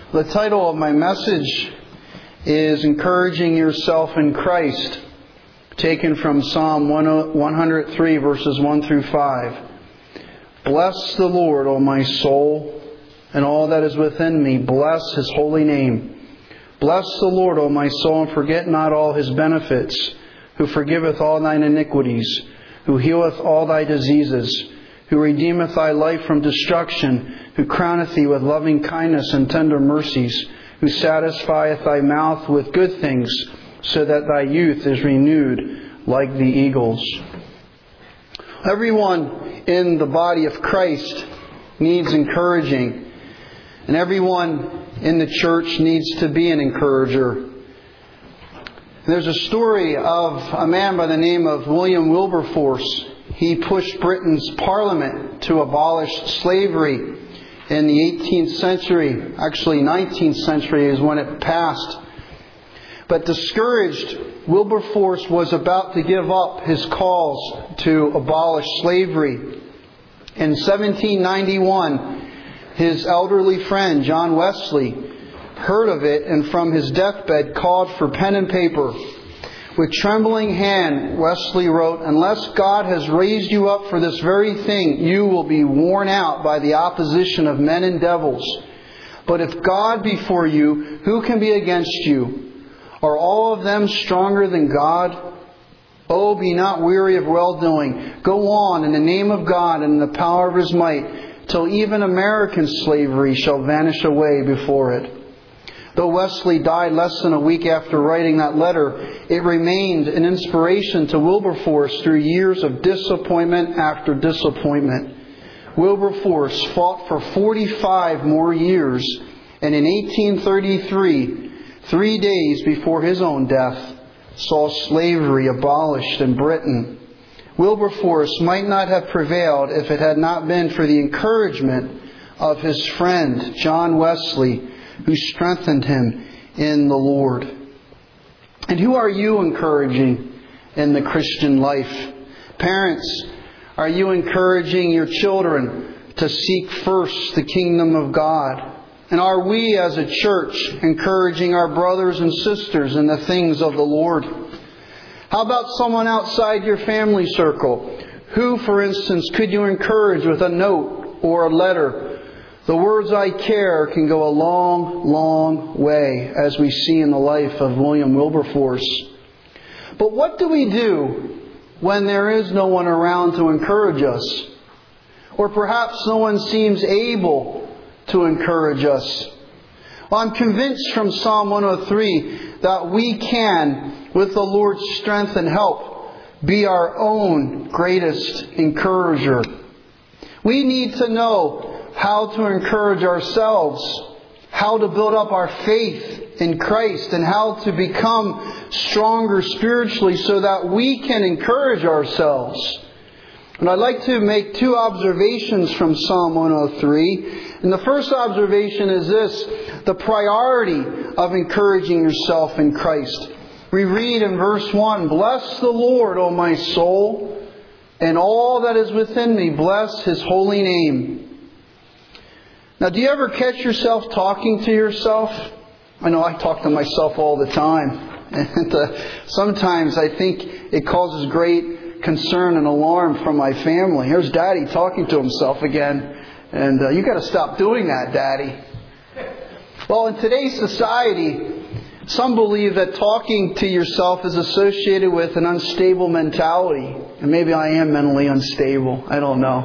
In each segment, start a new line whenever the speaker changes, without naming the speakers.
The title of my message is Encouraging Yourself in Christ, taken from Psalm 103, verses 1 through 5. Bless the Lord, O my soul, and all that is within me. Bless His holy name. Bless the Lord, O my soul, and forget not all His benefits, who forgiveth all thine iniquities, who healeth all thy diseases, who redeemeth thy life from destruction, who crowneth thee with loving kindness and tender mercies, who satisfieth thy mouth with good things, so that thy youth is renewed like the eagles. Everyone in the body of Christ needs encouraging, and everyone in the church needs to be an encourager. There's a story of a man by the name of William Wilberforce. He pushed Britain's Parliament to abolish slavery in the 18th century. Actually, 19th century is when it passed. But discouraged, Wilberforce was about to give up his cause to abolish slavery. In 1791, his elderly friend, John Wesley, heard of it and from his deathbed called for pen and paper. With trembling hand, Wesley wrote, "Unless God has raised you up for this very thing, you will be worn out by the opposition of men and devils. But if God be for you, who can be against you? Are all of them stronger than God? Oh, be not weary of well-doing. Go on in the name of God and in the power of His might, till even American slavery shall vanish away before it." Though Wesley died less than a week after writing that letter, it remained an inspiration to Wilberforce through years of disappointment after disappointment. Wilberforce fought for 45 more years, and in 1833, 3 days before his own death, saw slavery abolished in Britain. Wilberforce might not have prevailed if it had not been for the encouragement of his friend, John Wesley, who strengthened him in the Lord. And who are you encouraging in the Christian life? Parents, are you encouraging your children to seek first the kingdom of God? And are we as a church encouraging our brothers and sisters in the things of the Lord? How about someone outside your family circle? Who, for instance, could you encourage with a note or a letter? The words "I care" can go a long, long way, as we see in the life of William Wilberforce. But what do we do when there is no one around to encourage us? Or perhaps no one seems able to encourage us? Well, I'm convinced from Psalm 103 that we can, with the Lord's strength and help, be our own greatest encourager. We need to know how to encourage ourselves, how to build up our faith in Christ, and how to become stronger spiritually so that we can encourage ourselves. And I'd like to make two observations from Psalm 103. And the first observation is this: the priority of encouraging yourself in Christ. We read in verse 1, "Bless the Lord, O my soul, and all that is within me, bless His holy name." Now, do you ever catch yourself talking to yourself? I know I talk to myself all the time. And sometimes I think it causes great concern and alarm from my family. Here's Daddy talking to himself again. And you got to stop doing that, Daddy. Well, in today's society, some believe that talking to yourself is associated with an unstable mentality. And maybe I am mentally unstable. I don't know.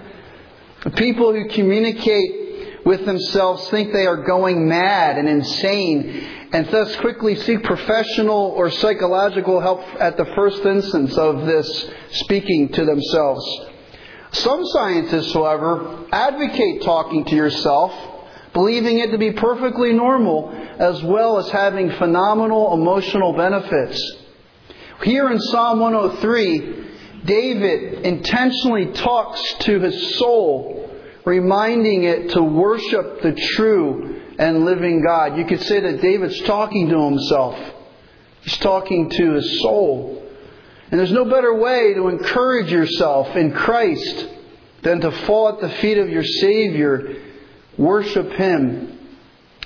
The people who communicate with themselves think they are going mad and insane, and thus quickly seek professional or psychological help at the first instance of this speaking to themselves. Some scientists, however, advocate talking to yourself, believing it to be perfectly normal, as well as having phenomenal emotional benefits. Here in Psalm 103, David intentionally talks to his soul, reminding it to worship the true and living God. You could say that David's talking to himself. He's talking to his soul. And there's no better way to encourage yourself in Christ than to fall at the feet of your Savior, worship Him,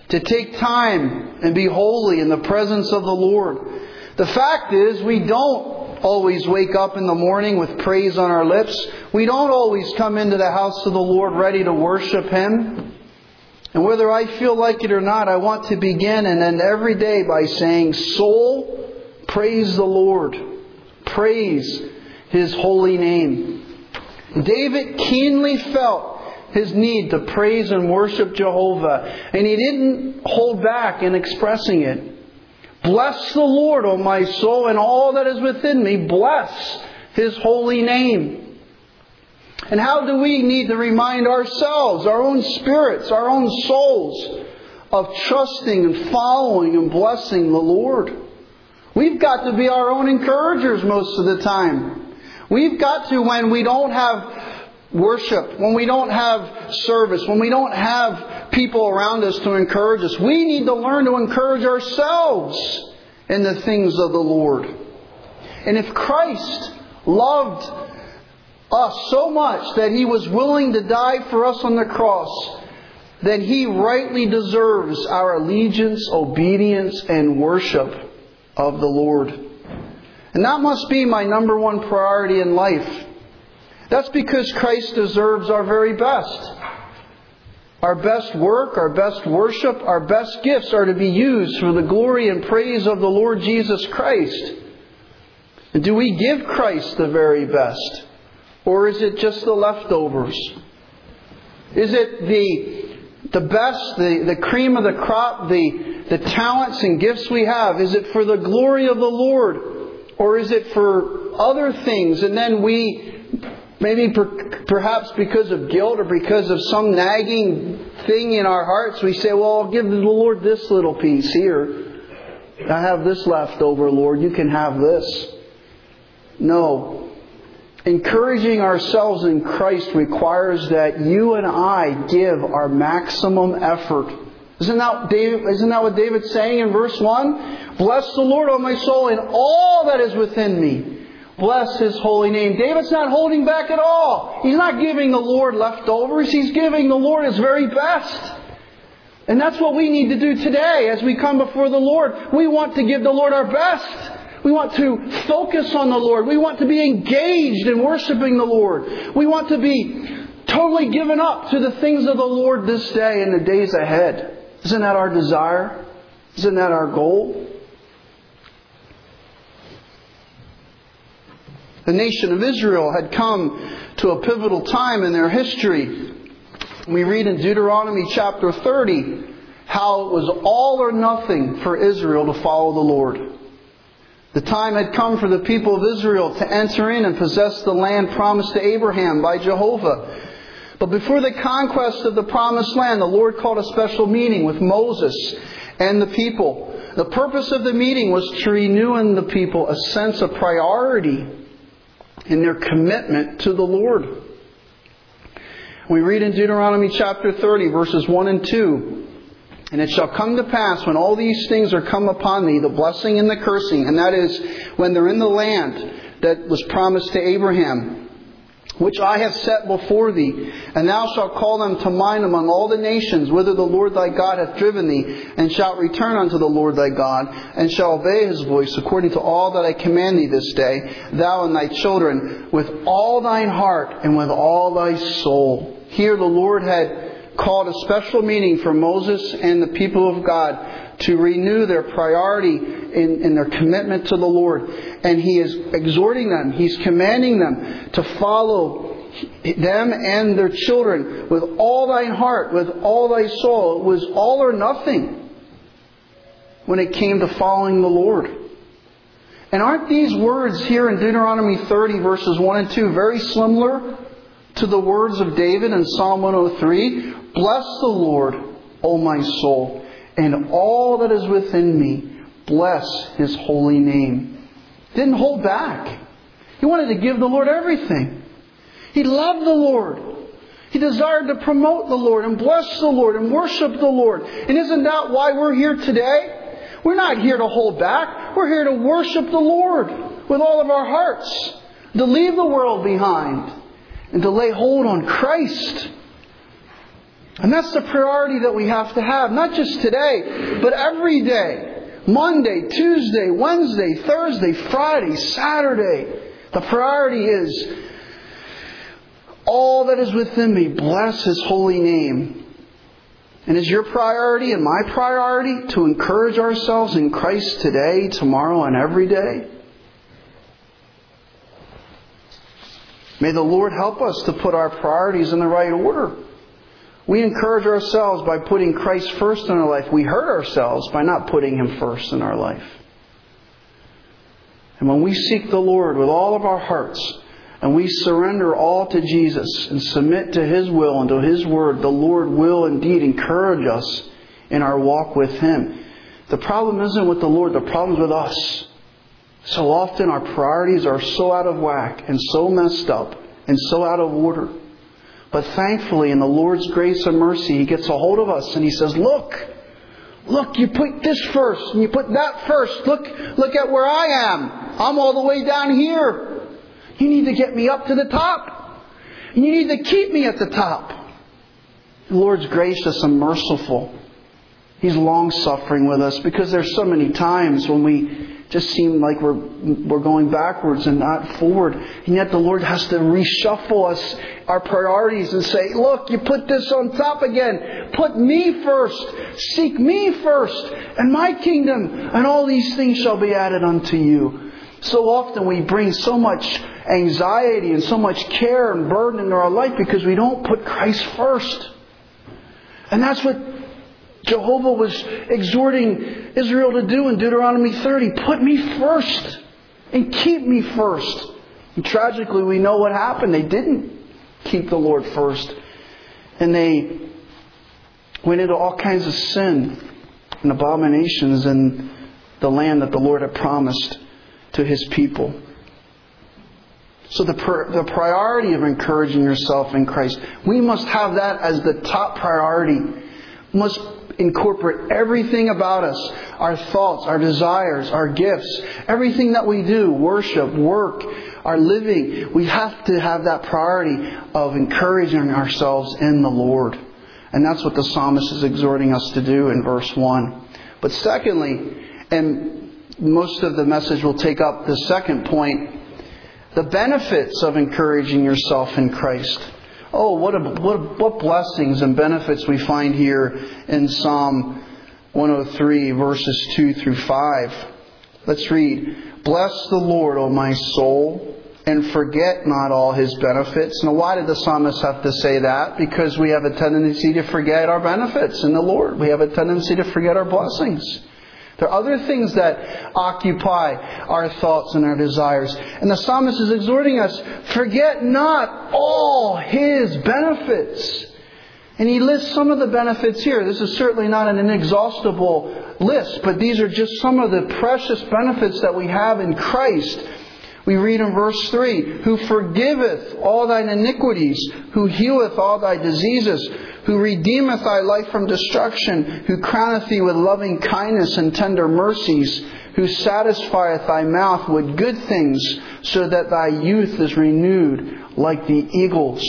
to take time and be holy in the presence of the Lord. The fact is, we don't always wake up in the morning with praise on our lips. We don't always come into the house of the Lord ready to worship Him. And whether I feel like it or not, I want to begin and end every day by saying, "Soul, praise the Lord. Praise His holy name." David keenly felt his need to praise and worship Jehovah, and he didn't hold back in expressing it. "Bless the Lord, O my soul, and all that is within me. Bless His holy name." And how do we need to remind ourselves, our own spirits, our own souls, of trusting and following and blessing the Lord? We've got to be our own encouragers most of the time. We've got to, when we don't have worship, when we don't have service, when we don't have people around us to encourage us, we need to learn to encourage ourselves in the things of the Lord. And if Christ loved us so much that He was willing to die for us on the cross, then He rightly deserves our allegiance, obedience, and worship of the Lord. And that must be my number one priority in life. That's because Christ deserves our very best. Our best work, our best worship, our best gifts are to be used for the glory and praise of the Lord Jesus Christ. And do we give Christ the very best? Or is it just the leftovers? Is it the best, the cream of the crop, the talents and gifts we have? Is it for the glory of the Lord? Or is it for other things? And then we, maybe perhaps because of guilt or because of some nagging thing in our hearts, we say, "Well, I'll give the Lord this little piece here. I have this left over, Lord. You can have this." No. Encouraging ourselves in Christ requires that you and I give our maximum effort. Isn't that what David's saying in verse 1? "Bless the Lord, O my soul, and all that is within me. Bless His holy name." David's not holding back at all. He's not giving the Lord leftovers. He's giving the Lord His very best. And that's what we need to do today as we come before the Lord. We want to give the Lord our best. We want to focus on the Lord. We want to be engaged in worshiping the Lord. We want to be totally given up to the things of the Lord this day and the days ahead. Isn't that our desire? Isn't that our goal? The nation of Israel had come to a pivotal time in their history. We read in Deuteronomy chapter 30 how it was all or nothing for Israel to follow the Lord. The time had come for the people of Israel to enter in and possess the land promised to Abraham by Jehovah. But before the conquest of the promised land, the Lord called a special meeting with Moses and the people. The purpose of the meeting was to renew in the people a sense of priority in their commitment to the Lord. We read in Deuteronomy chapter 30, verses 1 and 2. "And it shall come to pass when all these things are come upon thee, the blessing and the cursing," and that is when they're in the land that was promised to Abraham, "which I have set before thee, and thou shalt call them to mind among all the nations, whither the Lord thy God hath driven thee, and shalt return unto the Lord thy God, and shalt obey His voice, according to all that I command thee this day, thou and thy children, with all thine heart and with all thy soul." Here the Lord had called a special meeting for Moses and the people of God to renew their priority in their commitment to the Lord. And He is exhorting them, He's commanding them to follow them and their children with all thine heart, with all thy soul. It was all or nothing when it came to following the Lord. And aren't these words here in Deuteronomy 30 verses 1 and 2 very similar to the words of David in Psalm 103? "Bless the Lord, O my soul, and all that is within me. Bless His holy name." Didn't hold back. He wanted to give the Lord everything. He loved the Lord. He desired to promote the Lord and bless the Lord and worship the Lord. And isn't that why we're here today? We're not here to hold back. We're here to worship the Lord with all of our hearts. To leave the world behind and to lay hold on Christ. And that's the priority that we have to have, not just today, but every day. Monday, Tuesday, Wednesday, Thursday, Friday, Saturday. The priority is, all that is within me, bless His holy name. And is your priority and my priority to encourage ourselves in Christ today, tomorrow, and every day? May the Lord help us to put our priorities in the right order. We encourage ourselves by putting Christ first in our life. We hurt ourselves by not putting Him first in our life. And when we seek the Lord with all of our hearts, and we surrender all to Jesus and submit to His will and to His Word, the Lord will indeed encourage us in our walk with Him. The problem isn't with the Lord, the problem is with us. So often our priorities are so out of whack and so messed up and so out of order. But thankfully, in the Lord's grace and mercy, He gets a hold of us and He says, Look, you put this first and you put that first. Look at where I am. I'm all the way down here. You need to get me up to the top. And you need to keep me at the top. The Lord's gracious and merciful. He's long-suffering with us, because there's so many times when we just seem like we're going backwards and not forward. And yet the Lord has to reshuffle us, our priorities, and say, look, you put this on top again. Put me first. Seek me first. And my kingdom. And all these things shall be added unto you. So often we bring so much anxiety and so much care and burden into our life because we don't put Christ first. And that's what Jehovah was exhorting Israel to do in Deuteronomy 30. Put me first and keep me first. And tragically, we know what happened. They didn't keep the Lord first. And they went into all kinds of sin and abominations in the land that the Lord had promised to His people. So the priority of encouraging yourself in Christ, we must have that as the top priority. We must incorporate everything about us, our thoughts, our desires, our gifts, everything that we do, worship, work, our living. We have to have that priority of encouraging ourselves in the Lord. And that's what the psalmist is exhorting us to do in verse 1. But secondly, and most of the message will take up the second point, the benefits of encouraging yourself in Christ. Oh, what blessings and benefits we find here in Psalm 103, verses 2 through 5. Let's read. Bless the Lord, O my soul, and forget not all His benefits. Now, why did the psalmist have to say that? Because we have a tendency to forget our benefits in the Lord. We have a tendency to forget our blessings. There are other things that occupy our thoughts and our desires. And the psalmist is exhorting us, forget not all His benefits. And he lists some of the benefits here. This is certainly not an inexhaustible list, but these are just some of the precious benefits that we have in Christ. We read in verse 3, who forgiveth all thine iniquities, who healeth all thy diseases, who redeemeth thy life from destruction, who crowneth thee with loving kindness and tender mercies, who satisfieth thy mouth with good things, so that thy youth is renewed like the eagles.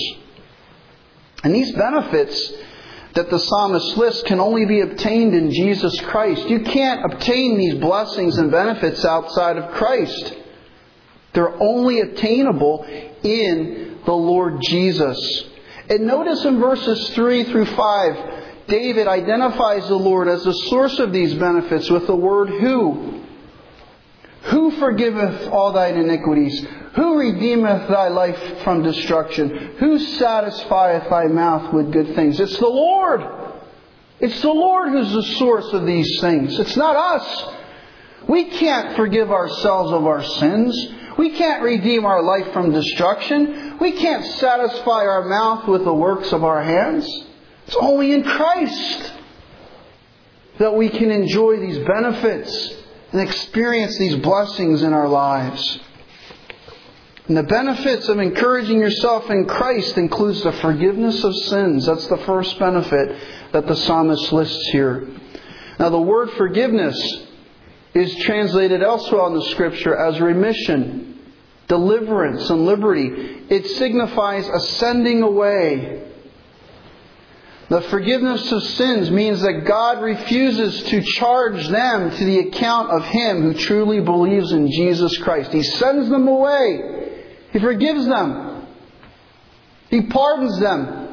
And these benefits that the psalmist lists can only be obtained in Jesus Christ. You can't obtain these blessings and benefits outside of Christ. They're only attainable in the Lord Jesus. And notice in verses 3 through 5, David identifies the Lord as the source of these benefits with the word who. Who forgiveth all thine iniquities? Who redeemeth thy life from destruction? Who satisfieth thy mouth with good things? It's the Lord. It's the Lord who's the source of these things. It's not us. We can't forgive ourselves of our sins. We can't redeem our life from destruction. We can't satisfy our mouth with the works of our hands. It's only in Christ that we can enjoy these benefits and experience these blessings in our lives. And the benefits of encouraging yourself in Christ includes the forgiveness of sins. That's the first benefit that the psalmist lists here. Now, the word forgiveness is translated elsewhere in the Scripture as remission, deliverance, and liberty. It signifies a sending away. The forgiveness of sins means that God refuses to charge them to the account of him who truly believes in Jesus Christ. He sends them away. He forgives them. He pardons them.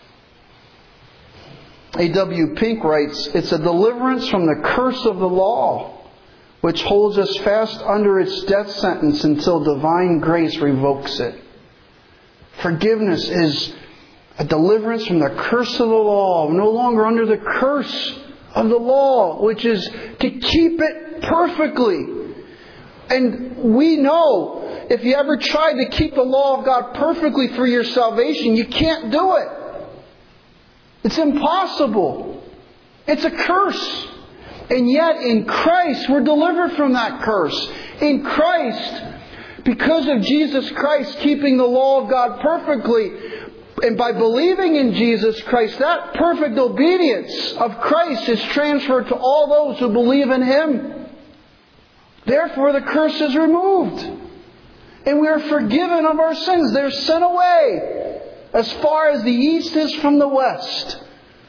A.W. Pink writes, "It's a deliverance from the curse of the law, which holds us fast under its death sentence until divine grace revokes it." Forgiveness is a deliverance from the curse of the law. We're no longer under the curse of the law, which is to keep it perfectly. And we know, if you ever tried to keep the law of God perfectly for your salvation, you can't do it. It's impossible. It's a curse. And yet in Christ, we're delivered from that curse. In Christ, because of Jesus Christ keeping the law of God perfectly, and by believing in Jesus Christ, that perfect obedience of Christ is transferred to all those who believe in Him. Therefore, the curse is removed. And we are forgiven of our sins. They're sent away as far as the east is from the west.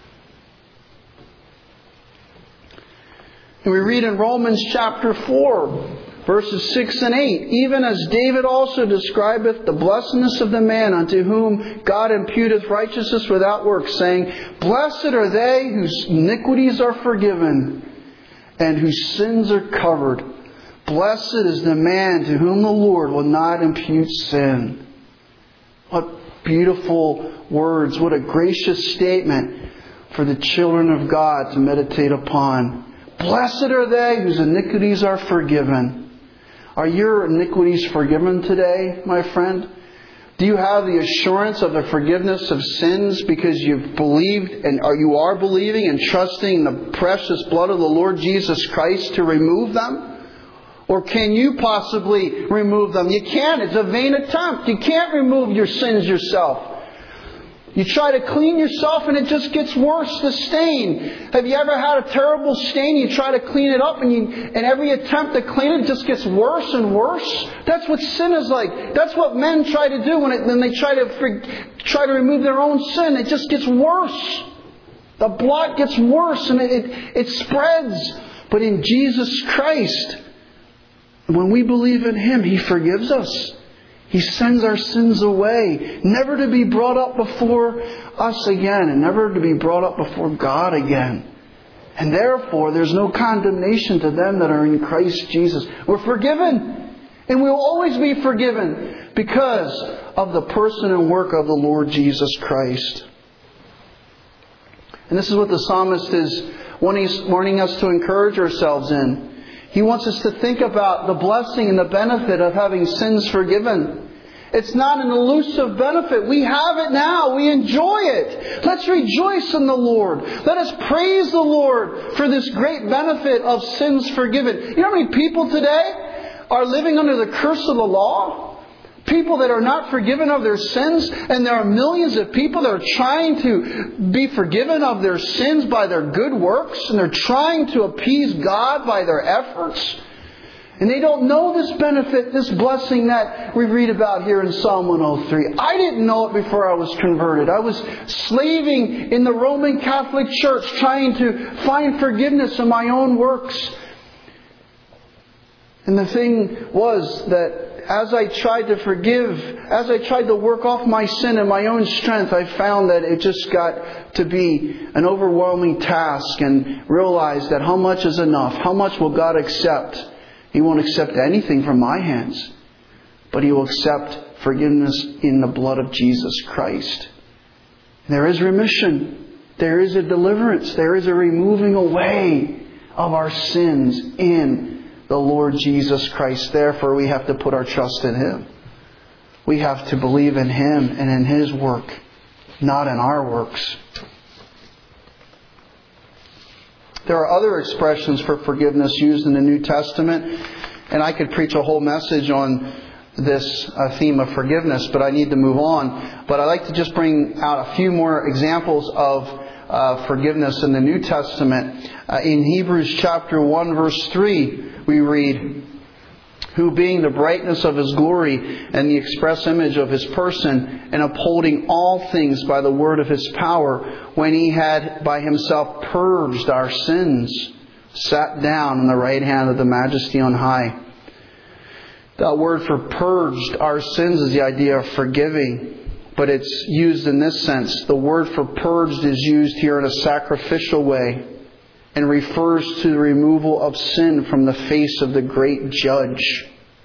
And we read in Romans chapter 4, verses 6 and 8, "Even as David also describeth the blessedness of the man unto whom God imputeth righteousness without works, saying, Blessed are they whose iniquities are forgiven and whose sins are covered. Blessed is the man to whom the Lord will not impute sin." What beautiful words. What a gracious statement for the children of God to meditate upon. Blessed are they whose iniquities are forgiven. Are your iniquities forgiven today, my friend? Do you have the assurance of the forgiveness of sins because you've believed and you are believing and trusting the precious blood of the Lord Jesus Christ to remove them? Or can you possibly remove them? You can't. It's a vain attempt. You can't remove your sins yourself. You try to clean yourself and it just gets worse, the stain. Have you ever had a terrible stain? You try to clean it up and every attempt to clean it just gets worse and worse. That's what sin is like. That's what men try to do when they try to remove their own sin. It just gets worse. The blot gets worse and it spreads. But in Jesus Christ, when we believe in Him, He forgives us. He sends our sins away, never to be brought up before us again, and never to be brought up before God again. And therefore, there's no condemnation to them that are in Christ Jesus. We're forgiven. And we'll always be forgiven because of the person and work of the Lord Jesus Christ. And this is what the psalmist is wanting us to encourage ourselves in. He wants us to think about the blessing and the benefit of having sins forgiven. It's not an elusive benefit. We have it now. We enjoy it. Let's rejoice in the Lord. Let us praise the Lord for this great benefit of sins forgiven. You know how many people today are living under the curse of the law? People that are not forgiven of their sins, and there are millions of people that are trying to be forgiven of their sins by their good works, and they're trying to appease God by their efforts. And they don't know this benefit, this blessing that we read about here in Psalm 103. I didn't know it before I was converted. I was slaving in the Roman Catholic Church trying to find forgiveness in my own works. And the thing was that as I tried to forgive, as I tried to work off my sin in my own strength, I found that it just got to be an overwhelming task, and realized that how much is enough? How much will God accept? He won't accept anything from my hands, but He will accept forgiveness in the blood of Jesus Christ. There is remission. There is a deliverance. There is a removing away of our sins in the Lord Jesus Christ. Therefore, we have to put our trust in Him. We have to believe in Him and in His work, not in our works. There are other expressions for forgiveness used in the New Testament, and I could preach a whole message on this theme of forgiveness, but I need to move on. But I'd like to just bring out a few more examples of forgiveness in the New Testament. In Hebrews chapter 1 verse 3, we read, who being the brightness of His glory and the express image of His person, and upholding all things by the word of His power, when He had by Himself purged our sins, sat down on the right hand of the Majesty on high. That word for purged our sins is the idea of forgiving. But it's used in this sense. The word for purged is used here in a sacrificial way and refers to the removal of sin from the face of the great Judge.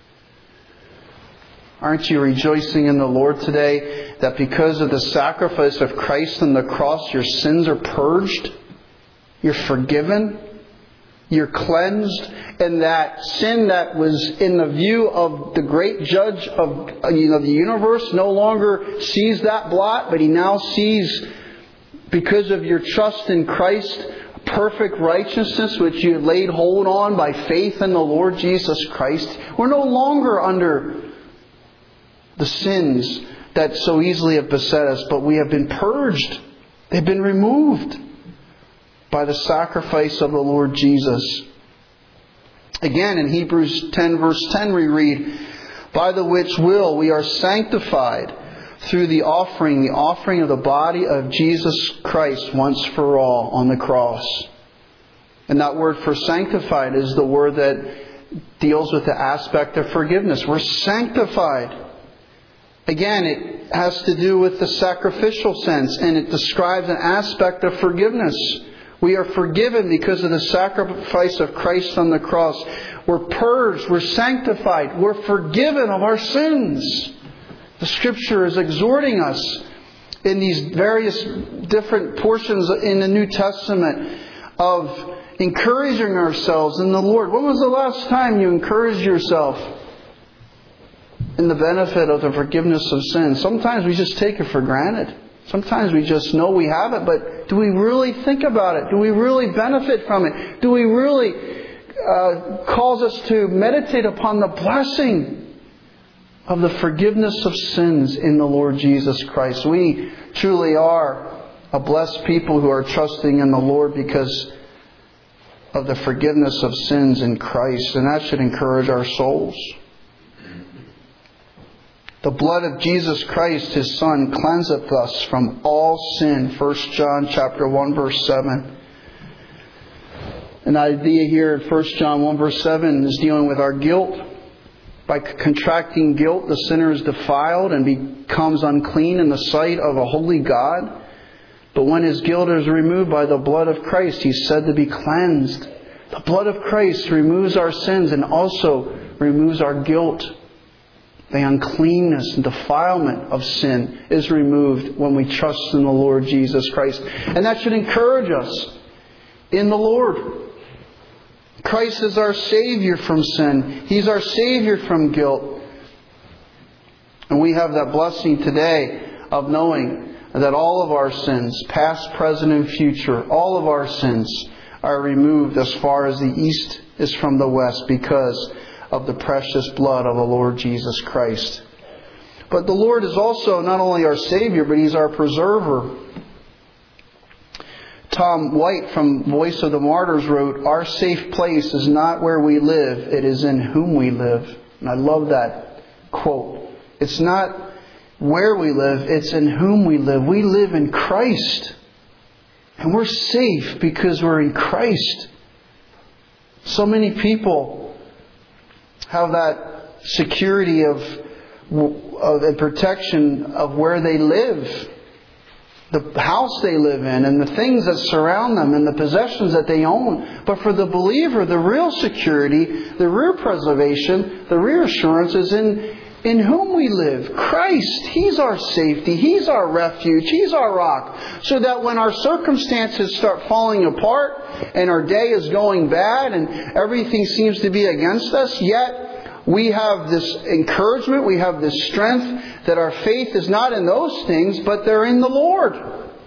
Aren't you rejoicing in the Lord today that because of the sacrifice of Christ on the cross, your sins are purged? You're forgiven? You're cleansed, and that sin that was in the view of the great Judge of the universe no longer sees that blot, but He now sees, because of your trust in Christ, perfect righteousness which you laid hold on by faith in the Lord Jesus Christ. We're no longer under the sins that so easily have beset us, but we have been purged. They've been removed by the sacrifice of the Lord Jesus. Again, in Hebrews 10 verse 10 we read, by the which will we are sanctified through the offering of the body of Jesus Christ once for all on the cross. And that word for sanctified is the word that deals with the aspect of forgiveness. We're sanctified. Again, it has to do with the sacrificial sense, and it describes an aspect of forgiveness. We are forgiven because of the sacrifice of Christ on the cross. We're purged. We're sanctified. We're forgiven of our sins. The Scripture is exhorting us in these various different portions in the New Testament of encouraging ourselves in the Lord. When was the last time you encouraged yourself in the benefit of the forgiveness of sins? Sometimes we just take it for granted. Sometimes we just know we have it, but do we really think about it? Do we really benefit from it? Do we really cause us to meditate upon the blessing of the forgiveness of sins in the Lord Jesus Christ? We truly are a blessed people who are trusting in the Lord because of the forgiveness of sins in Christ, and that should encourage our souls. The blood of Jesus Christ, His Son, cleanseth us from all sin. 1 John chapter 1 verse 7. An idea here in 1 John 1 verse 7 is dealing with our guilt. By contracting guilt, the sinner is defiled and becomes unclean in the sight of a holy God. But when his guilt is removed by the blood of Christ, he's said to be cleansed. The blood of Christ removes our sins and also removes our guilt. The uncleanness and defilement of sin is removed when we trust in the Lord Jesus Christ. And that should encourage us in the Lord. Christ is our Savior from sin. He's our Savior from guilt. And we have that blessing today of knowing that all of our sins, past, present, and future, all of our sins are removed as far as the east is from the west because of the precious blood of the Lord Jesus Christ. But the Lord is also not only our Savior, but He's our preserver. Tom White from Voice of the Martyrs wrote, "Our safe place is not where we live, it is in whom we live." And I love that quote. It's not where we live, it's in whom we live. We live in Christ. And we're safe because we're in Christ. So many people have that security of and protection of where they live, the house they live in, and the things that surround them, and the possessions that they own. But for the believer, the real security, the real preservation, the reassurance is in whom we live. Christ. He's our safety. He's our refuge. He's our rock. So that when our circumstances start falling apart and our day is going bad and everything seems to be against us, yet we have this encouragement, we have this strength that our faith is not in those things, but they're in the Lord.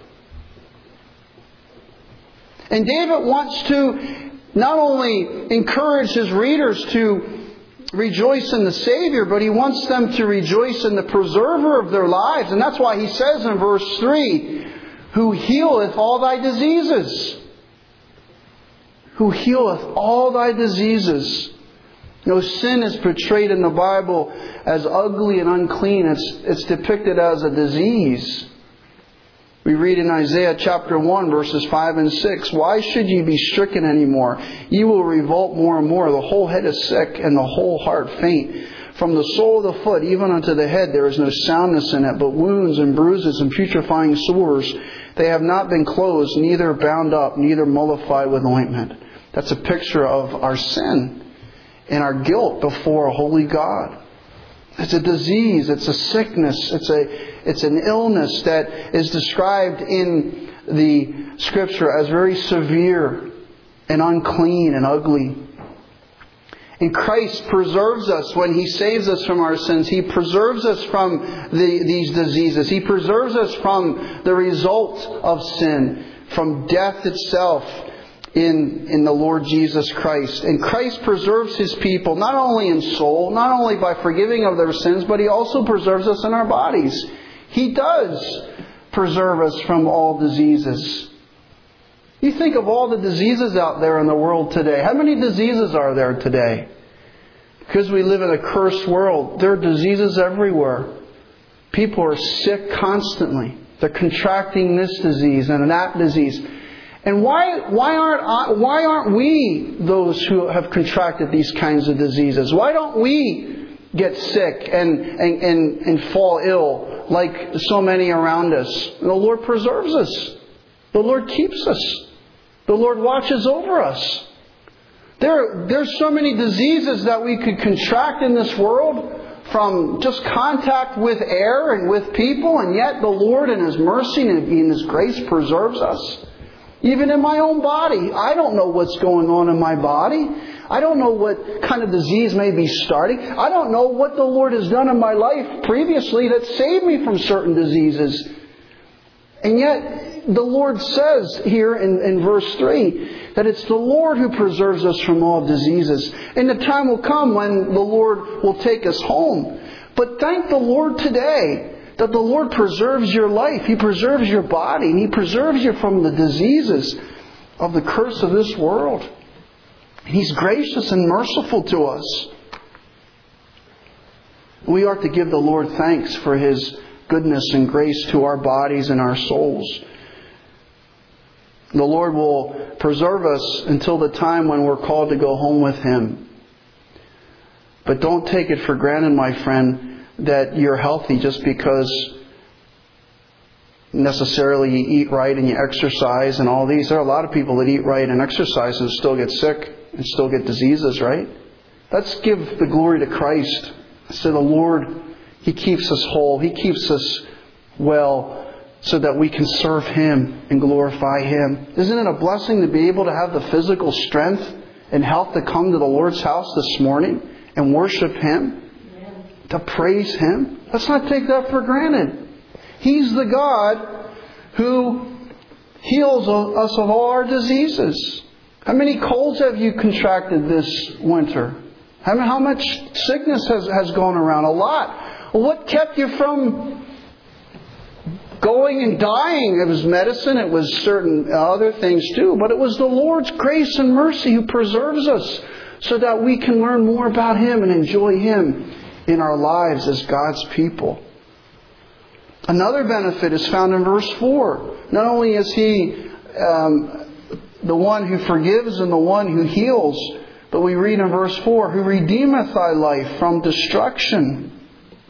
And David wants to not only encourage his readers to rejoice in the Savior, but he wants them to rejoice in the preserver of their lives. And that's why he says in verse 3, "Who healeth all thy diseases." Who healeth all thy diseases. No, sin is portrayed in the Bible as ugly and unclean. It's depicted as a disease. We read in Isaiah chapter 1, verses 5 and 6, "Why should ye be stricken any more? Ye will revolt more and more. The whole head is sick, and the whole heart faint. From the sole of the foot even unto the head there is no soundness in it, but wounds and bruises and putrefying sores. They have not been closed, neither bound up, neither mollified with ointment." That's a picture of our sin and our guilt before a holy God. It's a disease, it's a sickness, it's an illness that is described in the Scripture as very severe and unclean and ugly. And Christ preserves us when He saves us from our sins. He preserves us from these diseases. He preserves us from the result of sin, from death itself in the Lord Jesus Christ. And Christ preserves His people not only in soul, not only by forgiving of their sins, but He also preserves us in our bodies. He does preserve us from all diseases. You think of all the diseases out there in the world today. How many diseases are there today? Because we live in a cursed world, there are diseases everywhere. People are sick constantly. They're contracting this disease and that disease. And why aren't we those who have contracted these kinds of diseases? Why don't we get sick and fall ill like so many around us? The Lord preserves us. The Lord keeps us. The Lord watches over us. There's so many diseases that we could contract in this world from just contact with air and with people, and yet the Lord in His mercy and in His grace preserves us. Even in my own body, I don't know what's going on in my body. I don't know what kind of disease may be starting. I don't know what the Lord has done in my life previously that saved me from certain diseases. And yet, the Lord says here in verse 3 that it's the Lord who preserves us from all diseases. And the time will come when the Lord will take us home. But thank the Lord today that the Lord preserves your life. He preserves your body. And He preserves you from the diseases of the curse of this world. And He's gracious and merciful to us. We are to give the Lord thanks for His goodness and grace to our bodies and our souls. The Lord will preserve us until the time when we're called to go home with Him. But don't take it for granted, my friend, that you're healthy just because necessarily you eat right and you exercise and all these. There are a lot of people that eat right and exercise and still get sick and still get diseases, right? Let's give the glory to Christ. So the Lord, He keeps us whole. He keeps us well so that we can serve Him and glorify Him. Isn't it a blessing to be able to have the physical strength and health to come to the Lord's house this morning and worship Him? To praise Him? Let's not take that for granted. He's the God who heals us of all our diseases. How many colds have you contracted this winter? How much sickness has gone around? A lot. Well, what kept you from going and dying? It was medicine. It was certain other things too. But it was the Lord's grace and mercy who preserves us so that we can learn more about Him and enjoy Him in our lives as God's people. Another benefit is found in verse 4. Not only is He the one who forgives and the one who heals, but we read in verse 4, who redeemeth thy life from destruction,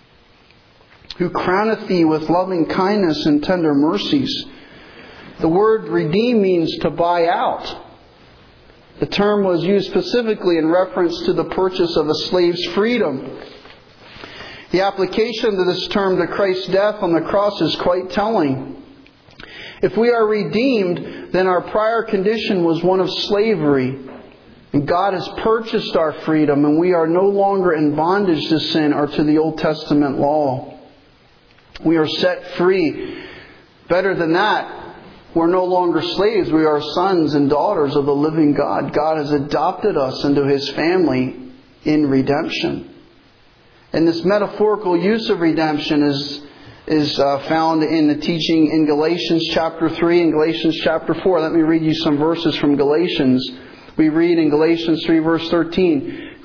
who crowneth thee with loving kindness and tender mercies. The word redeem means to buy out. The term was used specifically in reference to the purchase of a slave's freedom. The application of this term to Christ's death on the cross is quite telling. If we are redeemed, then our prior condition was one of slavery. And God has purchased our freedom, and we are no longer in bondage to sin or to the Old Testament law. We are set free. Better than that, we're no longer slaves. We are sons and daughters of the living God. God has adopted us into His family in redemption. And this metaphorical use of redemption is found in the teaching in Galatians chapter 3 and Galatians chapter 4. Let me read you some verses from Galatians. We read in Galatians 3 verse 13,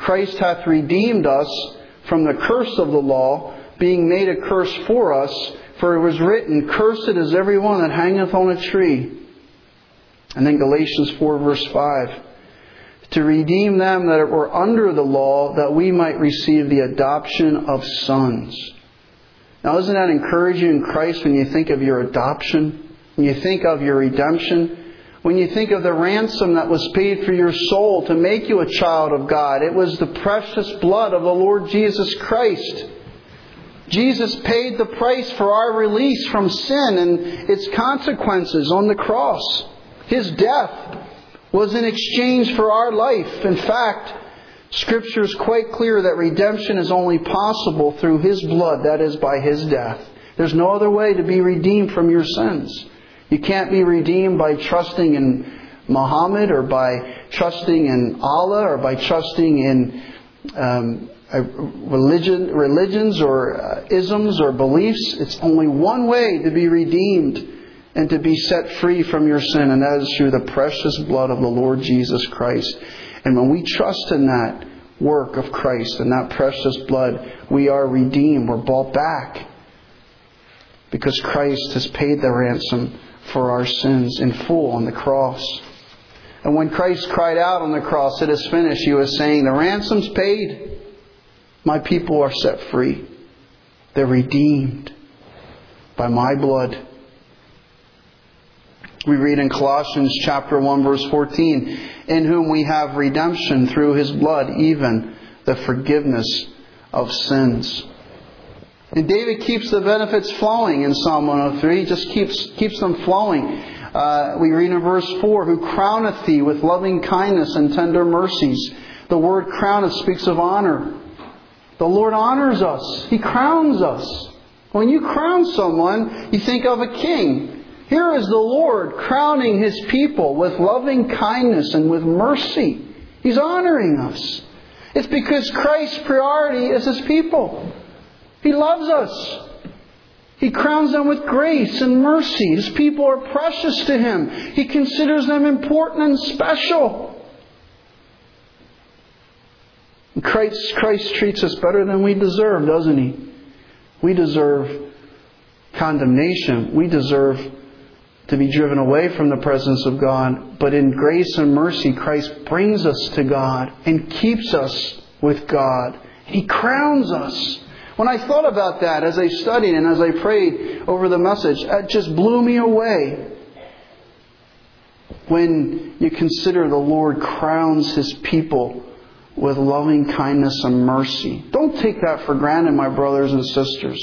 Christ hath redeemed us from the curse of the law, being made a curse for us. For it was written, Cursed is every one that hangeth on a tree. And then Galatians 4 verse 5. To redeem them that were under the law, that we might receive the adoption of sons. Now, isn't that encouraging in Christ when you think of your adoption? When you think of your redemption? When you think of the ransom that was paid for your soul to make you a child of God? It was the precious blood of the Lord Jesus Christ. Jesus paid the price for our release from sin and its consequences on the cross. His death was in exchange for our life. In fact, Scripture is quite clear that redemption is only possible through His blood, that is, by His death. There's no other way to be redeemed from your sins. You can't be redeemed by trusting in Muhammad or by trusting in Allah or by trusting in religions or isms or beliefs. It's only one way to be redeemed and to be set free from your sin, and that is through the precious blood of the Lord Jesus Christ. And when we trust in that work of Christ and that precious blood, we are redeemed. We're bought back because Christ has paid the ransom for our sins in full on the cross. And when Christ cried out on the cross, "It is finished," He was saying, the ransom's paid. My people are set free. They're redeemed by my blood. We read in Colossians chapter 1 verse 14, in whom we have redemption through His blood, even the forgiveness of sins. And David keeps the benefits flowing in Psalm 103. He just keeps them flowing. We read in verse 4, who crowneth thee with loving kindness and tender mercies. The word crowneth speaks of honor. The Lord honors us. He crowns us. When you crown someone, you think of a king. Here is the Lord crowning His people with loving kindness and with mercy. He's honoring us. It's because Christ's priority is His people. He loves us. He crowns them with grace and mercy. His people are precious to Him. He considers them important and special. Christ treats us better than we deserve, doesn't He? We deserve condemnation. We deserve to be driven away from the presence of God. But in grace and mercy, Christ brings us to God and keeps us with God. He crowns us. When I thought about that as I studied and as I prayed over the message, it just blew me away. When you consider the Lord crowns His people with loving kindness and mercy. Don't take that for granted, my brothers and sisters.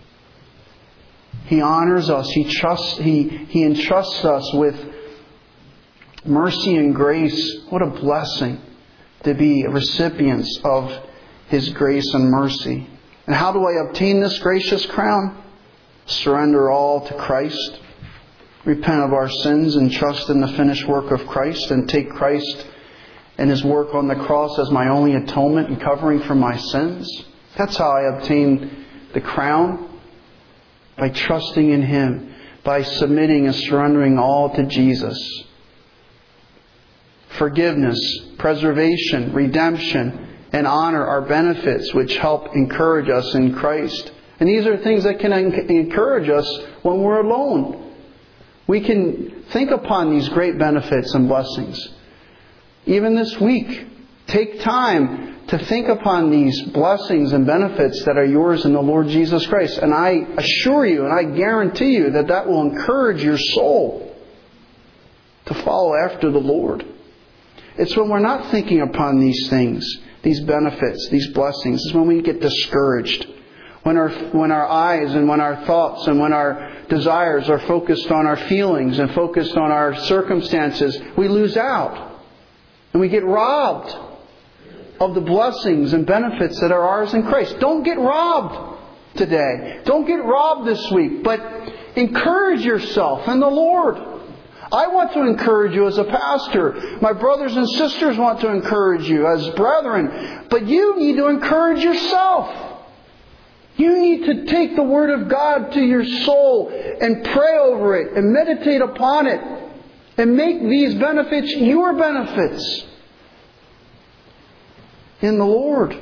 He honors us. He entrusts us with mercy and grace. What a blessing to be recipients of His grace and mercy. And how do I obtain this gracious crown? Surrender all to Christ. Repent of our sins and trust in the finished work of Christ, and take Christ and His work on the cross as my only atonement and covering for my sins. That's how I obtain the crown. By trusting in Him. By submitting and surrendering all to Jesus. Forgiveness, preservation, redemption, and honor are benefits which help encourage us in Christ. And these are things that can encourage us when we're alone. We can think upon these great benefits and blessings. Even this week, take time to think upon these blessings and benefits that are yours in the Lord Jesus Christ. And I assure you and I guarantee you that that will encourage your soul to follow after the Lord. It's when we're not thinking upon these things, these benefits, these blessings, is when we get discouraged. When our eyes and when our thoughts and when our desires are focused on our feelings and focused on our circumstances, we lose out. And we get robbed of the blessings and benefits that are ours in Christ. Don't get robbed today. Don't get robbed this week. But encourage yourself in the Lord. I want to encourage you as a pastor. My brothers and sisters want to encourage you as brethren. But you need to encourage yourself. You need to take the Word of God to your soul and pray over it and meditate upon it and make these benefits your benefits. in the Lord.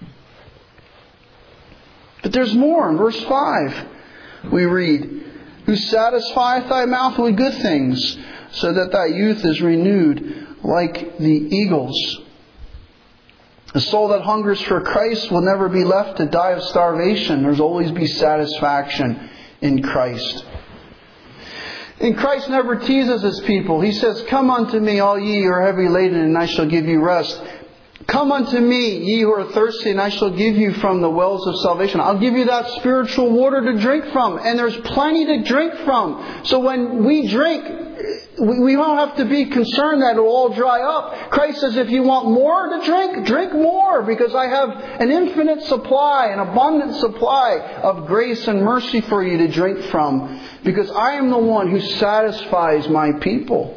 But there's more. In verse 5, we read, who satisfieth thy mouth with good things, so that thy youth is renewed like the eagles. The soul that hungers for Christ will never be left to die of starvation. There's always be satisfaction in Christ. And Christ never teases His people. He says, come unto me, all ye who are heavy laden, and I shall give you rest. Come unto me, ye who are thirsty, and I shall give you from the wells of salvation. I'll give you that spiritual water to drink from. And there's plenty to drink from. So when we drink, we don't have to be concerned that it'll all dry up. Christ says, if you want more to drink, drink more. Because I have an infinite supply, an abundant supply of grace and mercy for you to drink from. Because I am the one who satisfies my people.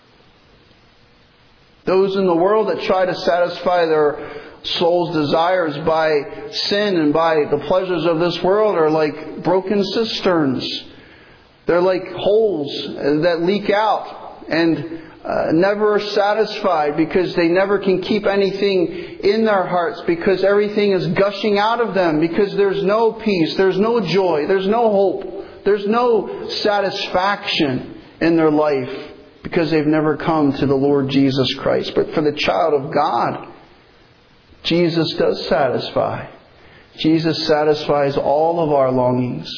Those in the world that try to satisfy their soul's desires by sin and by the pleasures of this world are like broken cisterns. They're like holes that leak out and never are satisfied because they never can keep anything in their hearts, because everything is gushing out of them, because there's no peace, there's no joy, there's no hope, there's no satisfaction in their life. Because they've never come to the Lord Jesus Christ. But for the child of God, Jesus does satisfy. Jesus satisfies all of our longings.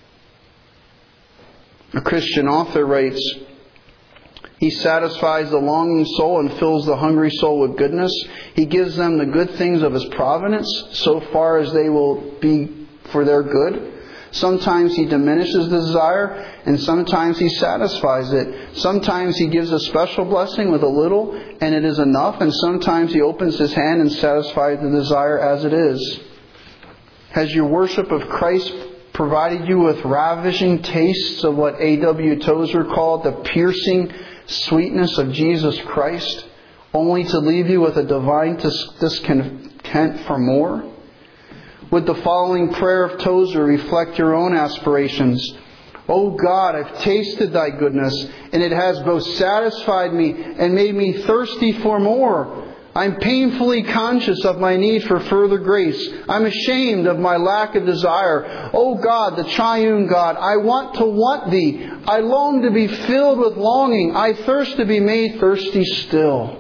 A Christian author writes, He satisfies the longing soul and fills the hungry soul with goodness. He gives them the good things of His providence, so far as they will be for their good. Sometimes He diminishes the desire, and sometimes He satisfies it. Sometimes He gives a special blessing with a little, and it is enough. And sometimes He opens His hand and satisfies the desire as it is. Has your worship of Christ provided you with ravishing tastes of what A.W. Tozer called the piercing sweetness of Jesus Christ, only to leave you with a divine discontent for more? Would the following prayer of Tozer reflect your own aspirations? O God, I've tasted Thy goodness, and it has both satisfied me and made me thirsty for more. I'm painfully conscious of my need for further grace. I'm ashamed of my lack of desire. O God, the triune God, I want to want Thee. I long to be filled with longing. I thirst to be made thirsty still.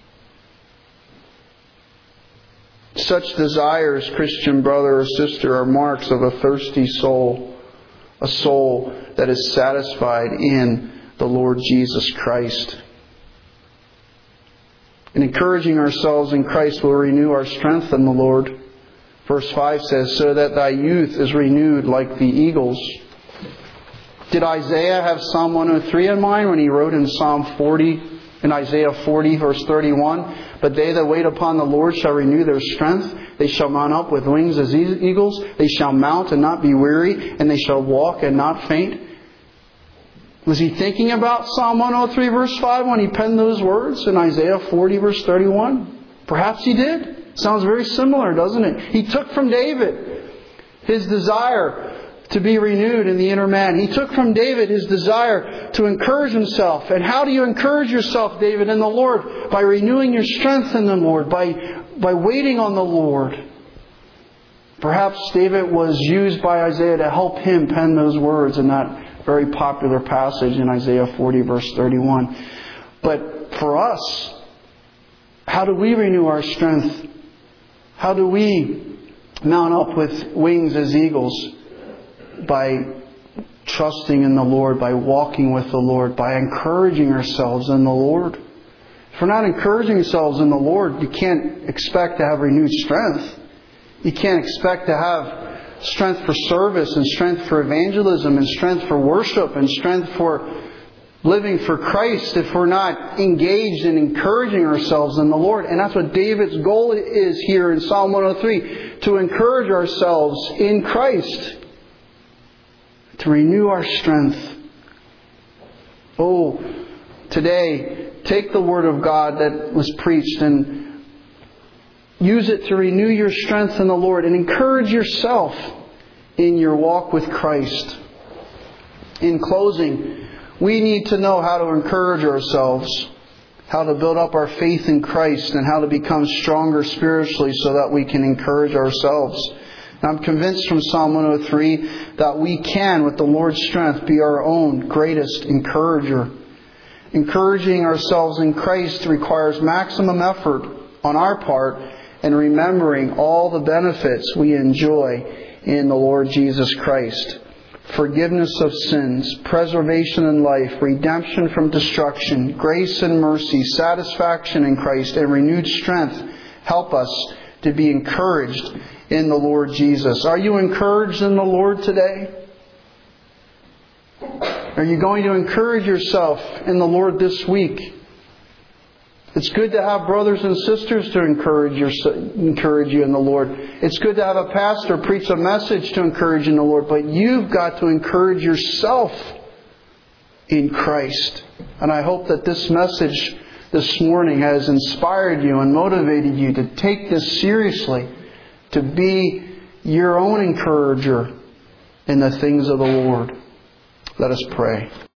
Such desires, Christian brother or sister, are marks of a thirsty soul. A soul that is satisfied in the Lord Jesus Christ. And encouraging ourselves in Christ will renew our strength in the Lord. Verse 5 says, so that thy youth is renewed like the eagles. Did Isaiah have Psalm 103 in mind when he wrote in Psalm 40, in Isaiah 40 verse 31, but they that wait upon the Lord shall renew their strength. They shall mount up with wings as eagles. They shall mount and not be weary, and they shall walk and not faint. Was he thinking about Psalm 103 verse 5 when he penned those words in Isaiah 40 verse 31? Perhaps he did. Sounds very similar, doesn't it? He took from David his desire to be renewed in the inner man. He took from David his desire to encourage himself. And how do you encourage yourself, David, in the Lord? By renewing your strength in the Lord. By waiting on the Lord. Perhaps David was used by Isaiah to help him pen those words in that very popular passage in Isaiah 40 verse 31. But for us, how do we renew our strength? How do we mount up with wings as eagles? By trusting in the Lord, by walking with the Lord, by encouraging ourselves in the Lord. If we're not encouraging ourselves in the Lord, you can't expect to have renewed strength. You can't expect to have strength for service and strength for evangelism and strength for worship and strength for living for Christ if we're not engaged in encouraging ourselves in the Lord. And that's what David's goal is here in Psalm 103, to encourage ourselves in Christ. To renew our strength. Oh, today, take the Word of God that was preached and use it to renew your strength in the Lord and encourage yourself in your walk with Christ. In closing, we need to know how to encourage ourselves. how to build up our faith in Christ, and how to become stronger spiritually so that we can encourage ourselves. And I'm convinced from Psalm 103 that we can, with the Lord's strength, be our own greatest encourager. Encouraging ourselves in Christ requires maximum effort on our part and remembering all the benefits we enjoy in the Lord Jesus Christ. Forgiveness of sins, preservation in life, redemption from destruction, grace and mercy, satisfaction in Christ, and renewed strength help us to be encouraged in the Lord Jesus. Are you encouraged in the Lord today? Are you going to encourage yourself in the Lord this week? It's good to have brothers and sisters to encourage you in the Lord. It's good to have a pastor preach a message to encourage you in the Lord. But you've got to encourage yourself in Christ. And I hope that this message this morning has inspired you and motivated you to take this seriously, to be your own encourager in the things of the Lord. Let us pray.